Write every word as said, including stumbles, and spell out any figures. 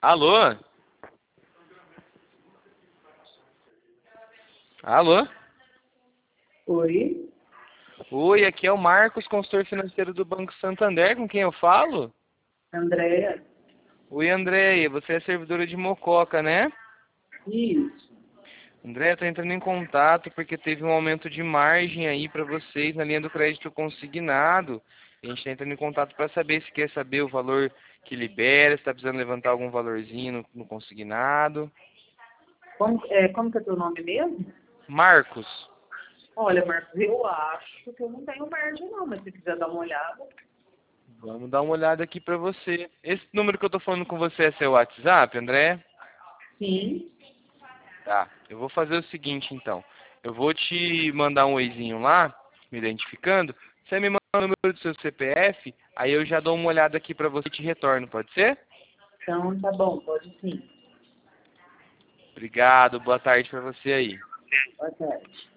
Alô? Alô? Oi, Oi, aqui é o Marcos, consultor financeiro do Banco Santander, com quem eu falo? Andréia. Oi, Andréia, você é servidora de Mococa, né? Isso. Andréia, tô entrando em contato porque teve um aumento de margem aí para vocês na linha do crédito consignado. A gente tá entrando em contato para saber se quer saber o valor que libera, se tá precisando levantar algum valorzinho no, no consignado. Como, é, como que é teu nome mesmo? Marcos, Olha, Marcos, eu acho que eu não tenho margem não, mas se quiser dar uma olhada. vamos dar uma olhada aqui para você. Esse número que eu tô falando com você é seu WhatsApp, André? Sim. Tá, eu vou fazer o seguinte então. Eu vou te mandar um oizinho lá, me identificando. Você me manda o número do seu C P F, aí eu já dou uma olhada aqui pra você e te retorno, pode ser? Então tá bom, pode sim. Obrigado, boa tarde pra você aí. Boa tarde.